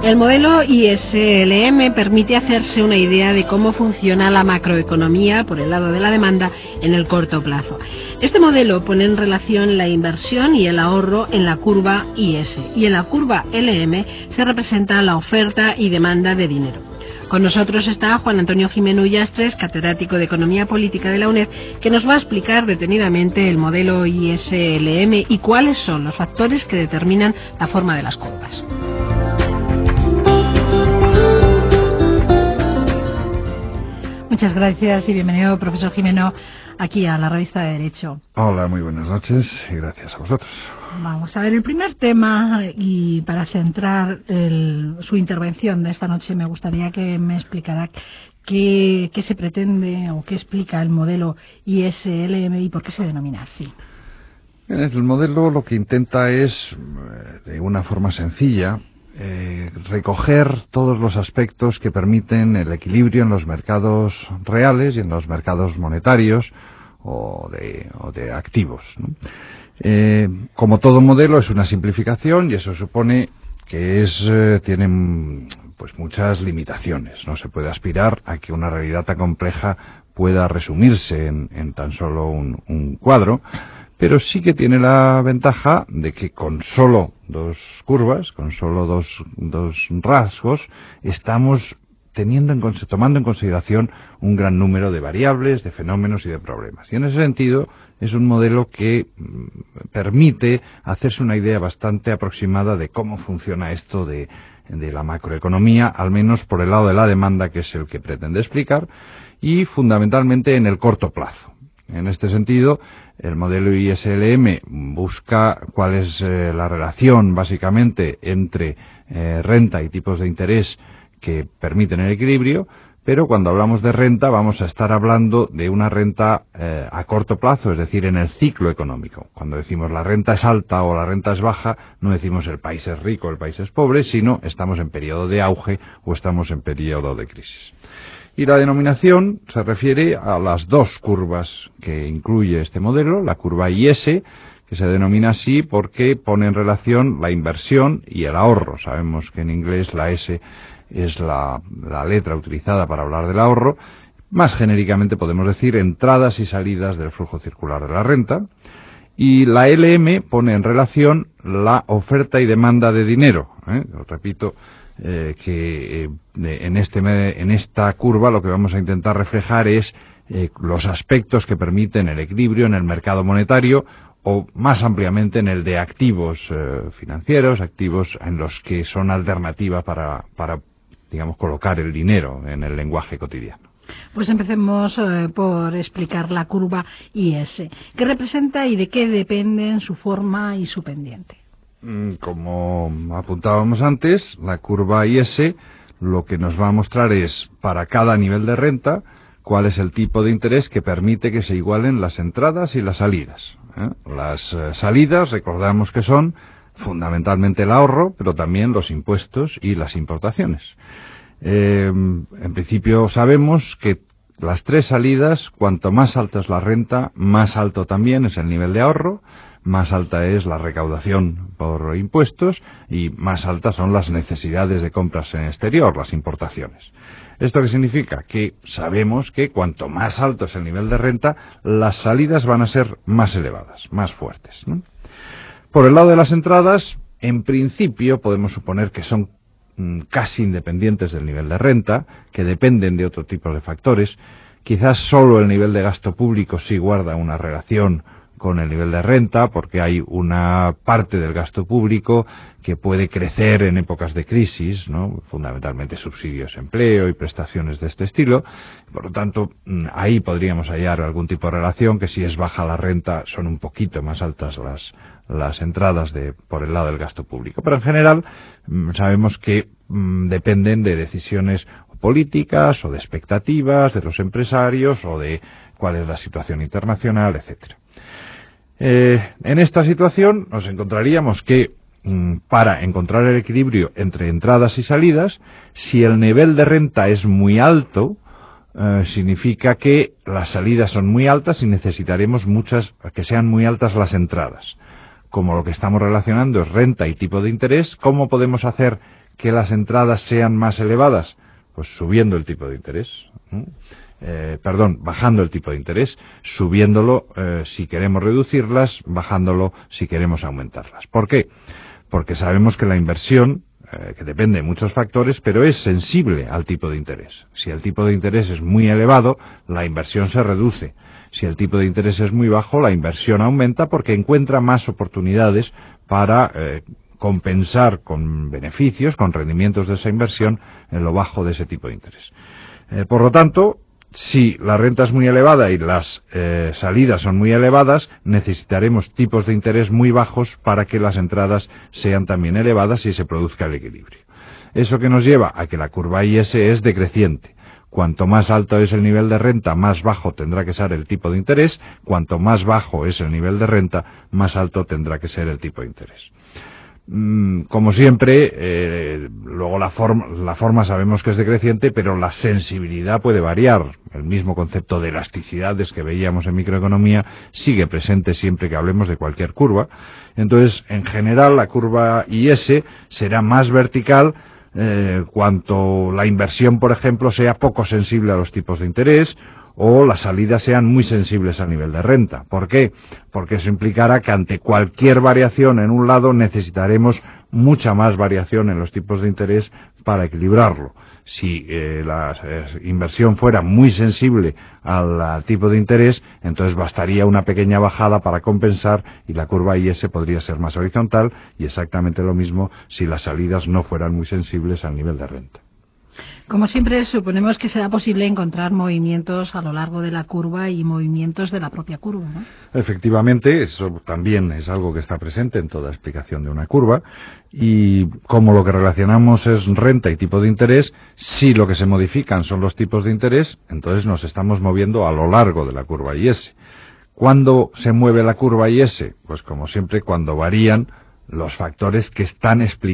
El modelo ISLM permite hacerse una idea de cómo funciona la macroeconomía por el lado de la demanda en el corto plazo. Este modelo pone en relación la inversión y el ahorro en la curva IS, y en la curva LM se representa la oferta y demanda de dinero. Con nosotros está Juan Antonio Gimeno Ullastres, catedrático de Economía Política de la UNED, que nos va a explicar detenidamente el modelo ISLM y cuáles son los factores que determinan la forma de las curvas. Muchas gracias y bienvenido, profesor Gimeno, aquí a la revista de Derecho. Hola, muy buenas noches y gracias a vosotros. Vamos a ver, el primer tema, y para centrar su intervención de esta noche, me gustaría que me explicara qué se pretende o qué explica el modelo ISLM y por qué se denomina así. El modelo lo que intenta es, de una forma sencilla, recoger todos los aspectos que permiten el equilibrio en los mercados reales y en los mercados monetarios o de activos, ¿no? Como todo modelo es una simplificación y eso supone que tiene pues muchas limitaciones. No se puede aspirar a que una realidad tan compleja pueda resumirse en tan solo un cuadro, pero sí que tiene la ventaja de que con solo dos curvas, con solo dos rasgos, estamos tomando en consideración un gran número de variables, de fenómenos y de problemas. Y en ese sentido es un modelo que permite hacerse una idea bastante aproximada de cómo funciona esto de la macroeconomía, al menos por el lado de la demanda, que es el que pretende explicar, y fundamentalmente en el corto plazo. En este sentido, el modelo ISLM busca cuál es la relación, básicamente, entre renta y tipos de interés que permiten el equilibrio, pero cuando hablamos de renta vamos a estar hablando de una renta a corto plazo, es decir, en el ciclo económico. Cuando decimos la renta es alta o la renta es baja, no decimos el país es rico o el país es pobre, sino estamos en periodo de auge o estamos en periodo de crisis. Y la denominación se refiere a las dos curvas que incluye este modelo, la curva IS, que se denomina así porque pone en relación la inversión y el ahorro. Sabemos que en inglés la S es la letra utilizada para hablar del ahorro. Más genéricamente podemos decir entradas y salidas del flujo circular de la renta. Y la LM pone en relación la oferta y demanda de dinero. Lo repito, que en esta curva lo que vamos a intentar reflejar es los aspectos que permiten el equilibrio en el mercado monetario o más ampliamente en el de activos financieros, activos en los que son alternativa para digamos, colocar el dinero en el lenguaje cotidiano. Pues empecemos por explicar la curva IS. ¿Qué representa y de qué dependen su forma y su pendiente? Como apuntábamos antes, la curva IS lo que nos va a mostrar es, para cada nivel de renta, cuál es el tipo de interés que permite que se igualen las entradas y las salidas. Las salidas, recordamos que son fundamentalmente el ahorro, pero también los impuestos y las importaciones. En principio sabemos que las tres salidas, cuanto más alta es la renta, más alto también es el nivel de ahorro, más alta es la recaudación por impuestos y más altas son las necesidades de compras en exterior, las importaciones. ¿Esto qué significa? Que sabemos que cuanto más alto es el nivel de renta, las salidas van a ser más elevadas, más fuertes, ¿no? Por el lado de las entradas, en principio podemos suponer que son casi independientes del nivel de renta, que dependen de otro tipo de factores. Quizás solo el nivel de gasto público sí guarda una relación con el nivel de renta, porque hay una parte del gasto público que puede crecer en épocas de crisis, ¿no? Fundamentalmente subsidios de empleo y prestaciones de este estilo. Por lo tanto, ahí podríamos hallar algún tipo de relación, que si es baja la renta son un poquito más altas las entradas por el lado del gasto público. Pero en general sabemos que dependen de decisiones políticas o de expectativas de los empresarios o de cuál es la situación internacional, etcétera. En esta situación nos encontraríamos que para encontrar el equilibrio entre entradas y salidas, si el nivel de renta es muy alto, significa que las salidas son muy altas y necesitaremos que sean muy altas las entradas. Como lo que estamos relacionando es renta y tipo de interés, ¿cómo podemos hacer que las entradas sean más elevadas? Pues subiendo el tipo de interés. Bajando el tipo de interés, subiéndolo si queremos reducirlas, bajándolo si queremos aumentarlas. ¿Por qué? Porque sabemos que la inversión, que depende de muchos factores, pero es sensible al tipo de interés. Si el tipo de interés es muy elevado, la inversión se reduce. Si el tipo de interés es muy bajo, la inversión aumenta porque encuentra más oportunidades para compensar con beneficios, con rendimientos de esa inversión en lo bajo de ese tipo de interés. Por lo tanto, si la renta es muy elevada y las salidas son muy elevadas, necesitaremos tipos de interés muy bajos para que las entradas sean también elevadas y se produzca el equilibrio. Eso que nos lleva a que la curva IS es decreciente. Cuanto más alto es el nivel de renta, más bajo tendrá que ser el tipo de interés. Cuanto más bajo es el nivel de renta, más alto tendrá que ser el tipo de interés. Como siempre, luego la forma sabemos que es decreciente, pero la sensibilidad puede variar. El mismo concepto de elasticidades que veíamos en microeconomía sigue presente siempre que hablemos de cualquier curva. Entonces, en general, la curva IS será más vertical cuanto la inversión, por ejemplo, sea poco sensible a los tipos de interés, o las salidas sean muy sensibles al nivel de renta. ¿Por qué? Porque eso implicará que ante cualquier variación en un lado necesitaremos mucha más variación en los tipos de interés para equilibrarlo. Si la inversión fuera muy sensible al tipo de interés, entonces bastaría una pequeña bajada para compensar y la curva IS podría ser más horizontal, y exactamente lo mismo si las salidas no fueran muy sensibles al nivel de renta. Como siempre, suponemos que será posible encontrar movimientos a lo largo de la curva y movimientos de la propia curva, ¿no? Efectivamente, eso también es algo que está presente en toda explicación de una curva, y como lo que relacionamos es renta y tipo de interés, si lo que se modifican son los tipos de interés, entonces nos estamos moviendo a lo largo de la curva IS. ¿Cuándo se mueve la curva IS? Pues como siempre, cuando varían los factores que están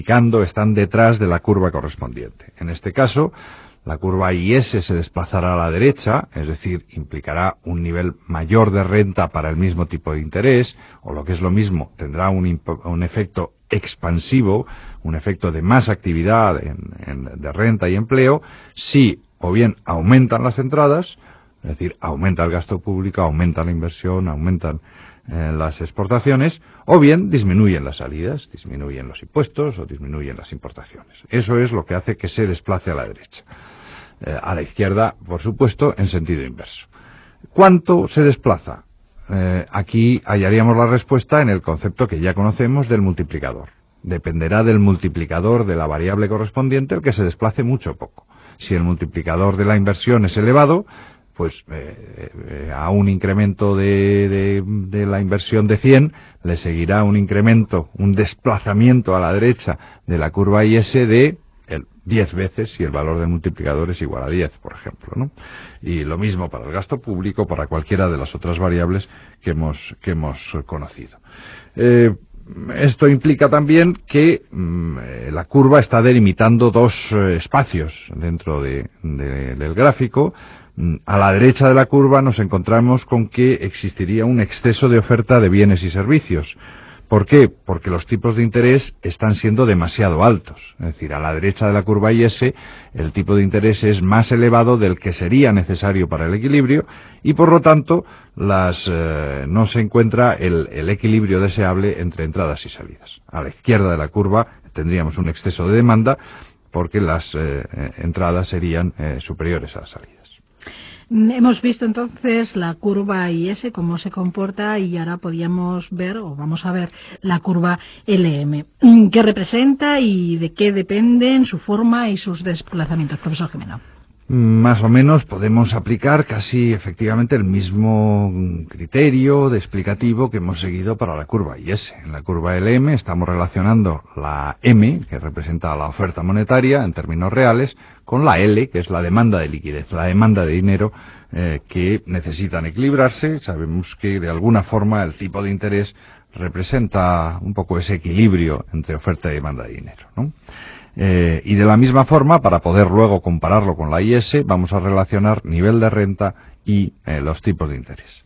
detrás de la curva correspondiente. En este caso, la curva IS se desplazará a la derecha, es decir, implicará un nivel mayor de renta para el mismo tipo de interés, o lo que es lo mismo, tendrá un efecto expansivo, un efecto de más actividad de renta y empleo, si o bien aumentan las entradas, es decir, aumenta el gasto público, aumenta la inversión, aumentan las exportaciones, o bien disminuyen las salidas, disminuyen los impuestos o disminuyen las importaciones. Eso es lo que hace que se desplace a la derecha. A la izquierda, por supuesto, en sentido inverso. ¿Cuánto se desplaza? Aquí hallaríamos la respuesta en el concepto que ya conocemos del multiplicador. Dependerá del multiplicador de la variable correspondiente el que se desplace mucho o poco. Si el multiplicador de la inversión es elevado, pues a un incremento de la inversión de 100 le seguirá un incremento, un desplazamiento a la derecha de la curva IS de 10 veces si el valor del multiplicador es igual a 10, por ejemplo, ¿no? Y lo mismo para el gasto público, para cualquiera de las otras variables que hemos conocido. Esto implica también que la curva está delimitando dos espacios dentro del gráfico. A la derecha de la curva nos encontramos con que existiría un exceso de oferta de bienes y servicios. ¿Por qué? Porque los tipos de interés están siendo demasiado altos. Es decir, a la derecha de la curva IS el tipo de interés es más elevado del que sería necesario para el equilibrio y por lo tanto no se encuentra el equilibrio deseable entre entradas y salidas. A la izquierda de la curva tendríamos un exceso de demanda porque las entradas serían superiores a las salidas. Hemos visto entonces la curva IS, cómo se comporta, y ahora podíamos ver, o vamos a ver, la curva LM. ¿Qué representa y de qué dependen su forma y sus desplazamientos, profesor Gimeno? Más o menos podemos aplicar casi efectivamente el mismo criterio de explicativo que hemos seguido para la curva IS. En la curva LM estamos relacionando la M, que representa la oferta monetaria en términos reales, con la L, que es la demanda de liquidez, la demanda de dinero que necesitan equilibrarse. Sabemos que de alguna forma el tipo de interés representa un poco ese equilibrio entre oferta y demanda de dinero, ¿no? Y de la misma forma, para poder luego compararlo con la IS, vamos a relacionar nivel de renta y los tipos de interés.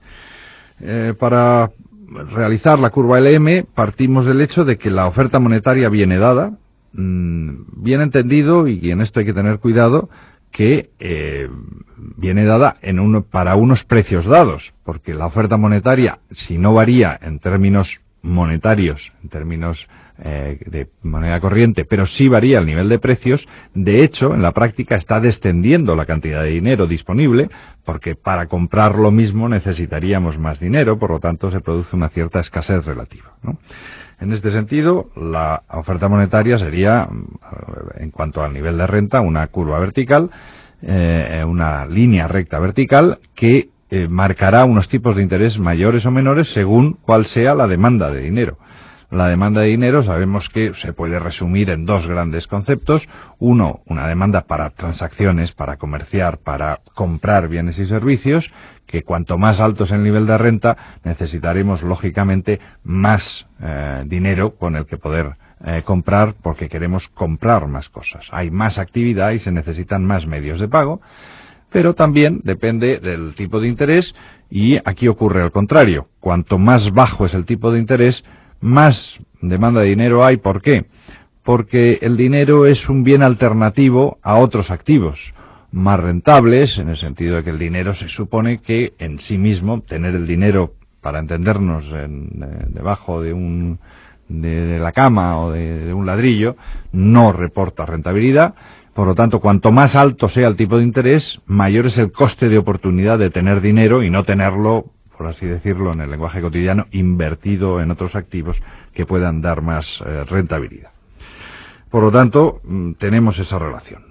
Para realizar la curva LM partimos del hecho de que la oferta monetaria viene dada, bien entendido, y en esto hay que tener cuidado, que viene dada para unos precios dados, porque la oferta monetaria, si no varía en términos monetarios, en términos de moneda corriente, pero sí varía el nivel de precios, de hecho, en la práctica está descendiendo la cantidad de dinero disponible, porque para comprar lo mismo necesitaríamos más dinero, por lo tanto se produce una cierta escasez relativa, ¿no? En este sentido, la oferta monetaria sería, en cuanto al nivel de renta, una curva vertical, una línea recta vertical que marcará unos tipos de interés mayores o menores según cuál sea la demanda de dinero. La demanda de dinero sabemos que se puede resumir en dos grandes conceptos. Uno, una demanda para transacciones, para comerciar, para comprar bienes y servicios, que cuanto más alto es el nivel de renta, necesitaremos lógicamente más dinero con el que poder comprar, porque queremos comprar más cosas. Hay más actividad y se necesitan más medios de pago, pero también depende del tipo de interés, y aquí ocurre al contrario. Cuanto más bajo es el tipo de interés, más demanda de dinero hay. ¿Por qué? Porque el dinero es un bien alternativo a otros activos más rentables, en el sentido de que el dinero se supone que en sí mismo, tener el dinero, para entendernos, debajo de la cama o de un ladrillo, no reporta rentabilidad. Por lo tanto, cuanto más alto sea el tipo de interés, mayor es el coste de oportunidad de tener dinero y no tenerlo, por así decirlo, en el lenguaje cotidiano, invertido en otros activos que puedan dar más rentabilidad. Por lo tanto, tenemos esa relación.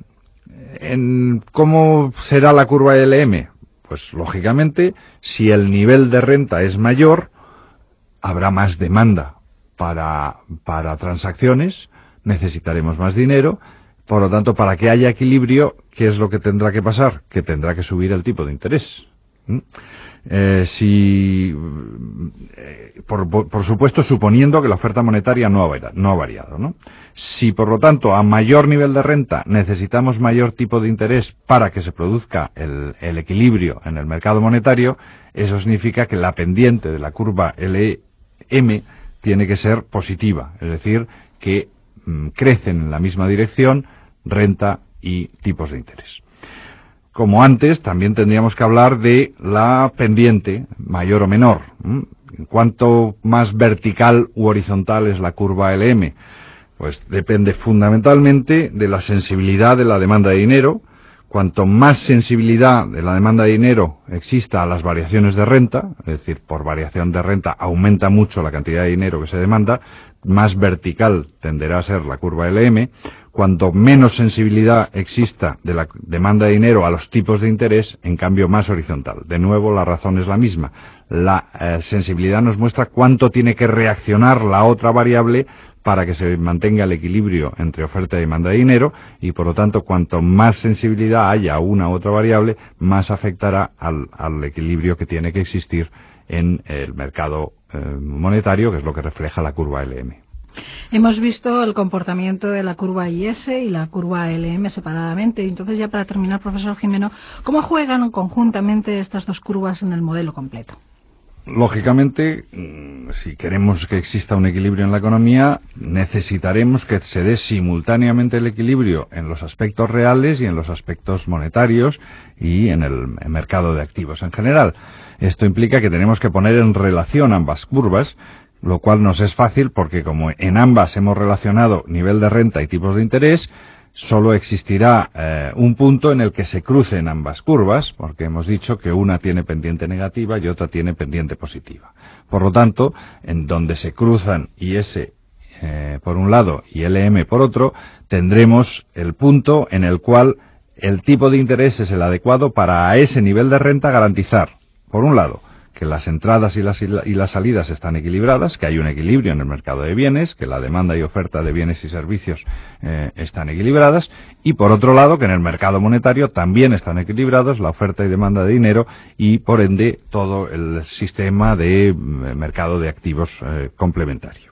¿Cómo será la curva LM? Pues, lógicamente, si el nivel de renta es mayor, habrá más demanda para transacciones, necesitaremos más dinero. Por lo tanto, para que haya equilibrio, ¿qué es lo que tendrá que pasar? Que tendrá que subir el tipo de interés. Por supuesto, suponiendo que la oferta monetaria no ha variado, ¿no? Si, por lo tanto, a mayor nivel de renta necesitamos mayor tipo de interés para que se produzca el equilibrio en el mercado monetario, eso significa que la pendiente de la curva LM tiene que ser positiva, es decir, que crecen en la misma dirección renta y tipos de interés. Como antes, también tendríamos que hablar de la pendiente, mayor o menor. ¿Cuánto más vertical u horizontal es la curva LM? Pues depende fundamentalmente de la sensibilidad de la demanda de dinero. Cuanto más sensibilidad de la demanda de dinero exista a las variaciones de renta, es decir, por variación de renta aumenta mucho la cantidad de dinero que se demanda, más vertical tenderá a ser la curva LM. Cuanto menos sensibilidad exista de la demanda de dinero a los tipos de interés, en cambio más horizontal. De nuevo, la razón es la misma. La sensibilidad nos muestra cuánto tiene que reaccionar la otra variable para que se mantenga el equilibrio entre oferta y demanda de dinero, y por lo tanto, cuanto más sensibilidad haya a una u otra variable, más afectará al equilibrio que tiene que existir en el mercado monetario, que es lo que refleja la curva LM. Hemos visto el comportamiento de la curva IS y la curva LM separadamente. Entonces, ya para terminar, profesor Gimeno, ¿cómo juegan conjuntamente estas dos curvas en el modelo completo? Lógicamente, si queremos que exista un equilibrio en la economía, necesitaremos que se dé simultáneamente el equilibrio en los aspectos reales y en los aspectos monetarios y en el mercado de activos en general. Esto implica que tenemos que poner en relación ambas curvas, lo cual nos es fácil porque, como en ambas hemos relacionado nivel de renta y tipos de interés, solo existirá un punto en el que se crucen ambas curvas, porque hemos dicho que una tiene pendiente negativa y otra tiene pendiente positiva. Por lo tanto, en donde se cruzan IS por un lado y LM por otro, tendremos el punto en el cual el tipo de interés es el adecuado para a ese nivel de renta garantizar, por un lado, que las entradas y las salidas están equilibradas, que hay un equilibrio en el mercado de bienes, que la demanda y oferta de bienes y servicios están equilibradas, y por otro lado, que en el mercado monetario también están equilibrados la oferta y demanda de dinero y, por ende, todo el sistema de mercado de activos complementario.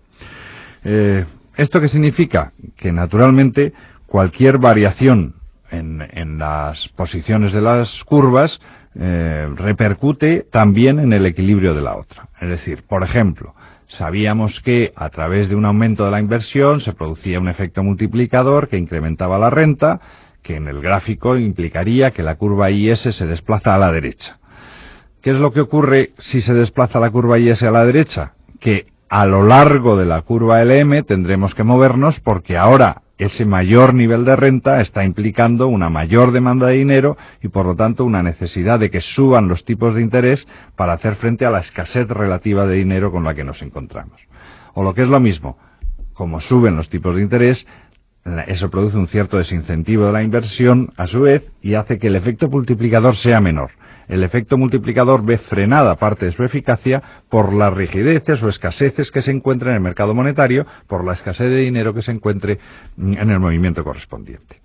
¿Esto qué significa? Que, naturalmente, cualquier variación en las posiciones de las curvas repercute también en el equilibrio de la otra. Es decir, por ejemplo, sabíamos que a través de un aumento de la inversión se producía un efecto multiplicador que incrementaba la renta, que en el gráfico implicaría que la curva IS se desplaza a la derecha. ¿Qué es lo que ocurre si se desplaza la curva IS a la derecha? Que a lo largo de la curva LM tendremos que movernos porque ahora ese mayor nivel de renta está implicando una mayor demanda de dinero y por lo tanto una necesidad de que suban los tipos de interés para hacer frente a la escasez relativa de dinero con la que nos encontramos. O lo que es lo mismo, como suben los tipos de interés, eso produce un cierto desincentivo de la inversión a su vez y hace que el efecto multiplicador sea menor. El efecto multiplicador ve frenada parte de su eficacia por las rigideces o escaseces que se encuentran en el mercado monetario, por la escasez de dinero que se encuentre en el movimiento correspondiente.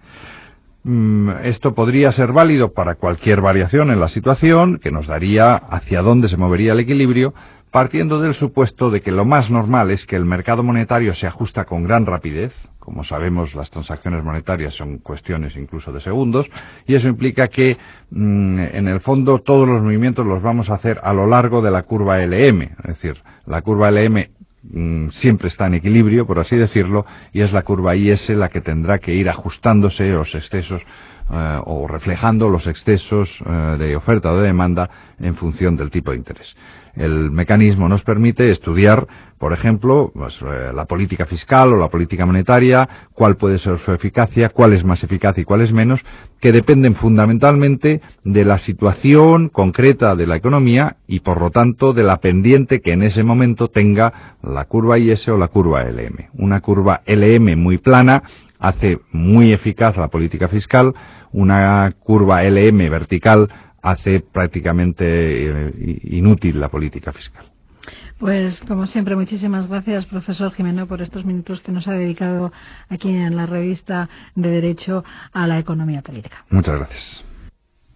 Esto podría ser válido para cualquier variación en la situación, que nos daría hacia dónde se movería el equilibrio, partiendo del supuesto de que lo más normal es que el mercado monetario se ajusta con gran rapidez. Como sabemos, las transacciones monetarias son cuestiones incluso de segundos, y eso implica que, en el fondo, todos los movimientos los vamos a hacer a lo largo de la curva LM. Es decir, la curva LM siempre está en equilibrio, por así decirlo, y es la curva IS la que tendrá que ir ajustándose los excesos o reflejando los excesos de oferta o de demanda en función del tipo de interés. El mecanismo nos permite estudiar, por ejemplo, la política fiscal o la política monetaria, cuál puede ser su eficacia, cuál es más eficaz y cuál es menos, que dependen fundamentalmente de la situación concreta de la economía y, por lo tanto, de la pendiente que en ese momento tenga la curva IS o la curva LM. Una curva LM muy plana hace muy eficaz la política fiscal, una curva LM vertical hace prácticamente inútil la política fiscal. Pues, como siempre, muchísimas gracias, profesor Gimeno, por estos minutos que nos ha dedicado aquí en la revista de Derecho a la economía política. Muchas gracias.